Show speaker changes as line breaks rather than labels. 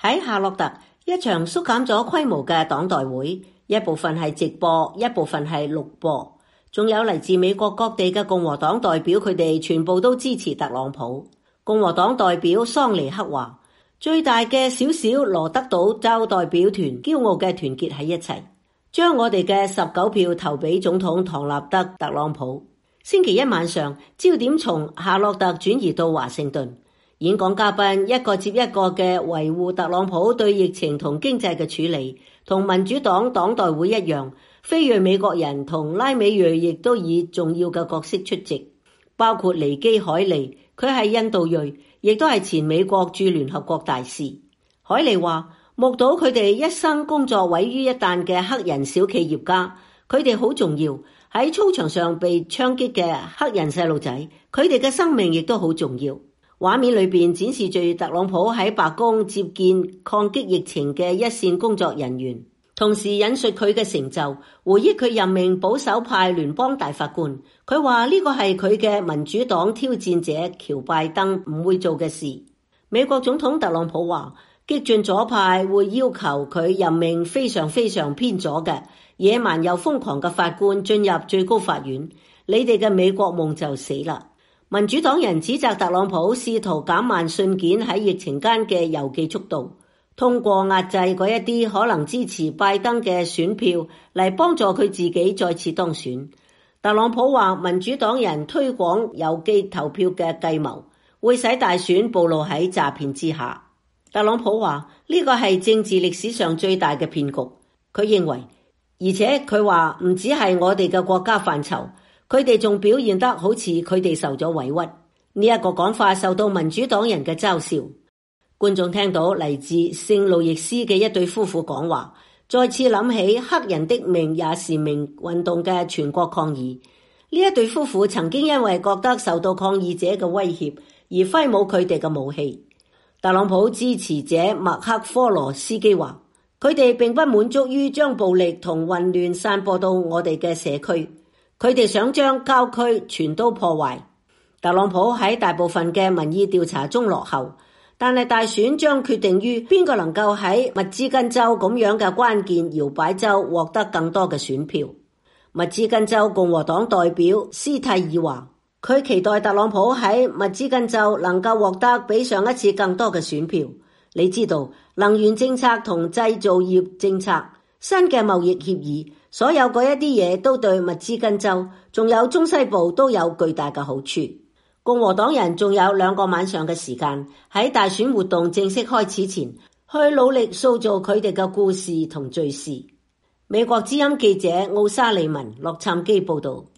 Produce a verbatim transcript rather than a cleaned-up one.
喺夏洛特，一場縮減咗規模嘅黨代會，一部分係直播，一部分係錄播，仲有嚟自美國各地嘅共和黨代表，佢哋全部都支持特朗普。共和黨代表桑尼克話：最大嘅小小羅德島州代表團驕傲嘅團結喺一齊，將我哋嘅十九票投俾總統唐納德特朗普。星期一晚上，焦點從夏洛特轉移到華盛頓，演講嘉賓一個接一個嘅維護特朗普對疫情同經濟嘅處理，同民主黨黨代會一樣，非裔美國人同拉美裔亦都以重要嘅角色出席，包括尼基海利，佢係印度裔，亦都係前美國駐聯合國大使。海利話：目睹佢哋一生工作毀於一旦嘅黑人小企業家，佢哋好重要。喺操場上被槍擊嘅黑人細路仔，佢哋嘅生命亦都好重要。畫面裏邊展示住特朗普喺白宮接見抗擊疫情嘅一線工作人員，同時引述佢嘅成就，回憶佢任命保守派聯邦大法官。佢話呢個係佢嘅民主黨挑戰者喬拜登唔會做嘅事。美國總統特朗普話，激進左派會要求佢任命非常非常偏左嘅野蠻又瘋狂嘅法官進入最高法院，你哋嘅美國夢就死啦。民主黨人指責特朗普試圖減慢信件喺疫情間嘅郵寄速度，通過壓制嗰一啲可能支持拜登嘅選票嚟幫助佢自己再次當選。特朗普話民主黨人推廣郵寄投票嘅計謀會使大選暴露喺詐騙之下。特朗普話呢個係政治歷史上最大嘅騙局。佢認為，而且佢話唔只係我哋嘅國家範疇，佢哋仲表現得好似佢哋受咗委屈。呢一個講法受到民主黨人嘅嘲笑。觀眾聽到嚟自聖路易斯嘅一對夫婦講話，再次諗起黑人的命也是命運動嘅全國抗議。呢一對夫婦曾經因為覺得受到抗議者嘅威脅而揮舞佢哋嘅武器。特朗普支持者麥克科羅斯基話，佢哋並不滿足於將暴力同混亂散播到我哋嘅社區，佢哋想將郊區全都破壞。特朗普喺大部分嘅民意調查中落後，但係大選將決定於邊個能夠喺密茲根州咁樣嘅關鍵搖擺州獲得更多嘅選票。密茲根州共和黨代表斯蒂爾話，佢期待特朗普喺密茲根州能夠獲得比上一次更多嘅選票。你知道，能源政策同製造業政策、新嘅貿易協議，所有嗰一啲嘢都對密茲根州仲有中西部都有巨大嘅好處。共和黨人仲有兩個晚上嘅時間，喺大選活動正式開始前，去努力塑造佢哋嘅故事同敘事。美國之音記者奧沙利文洛杉磯報道。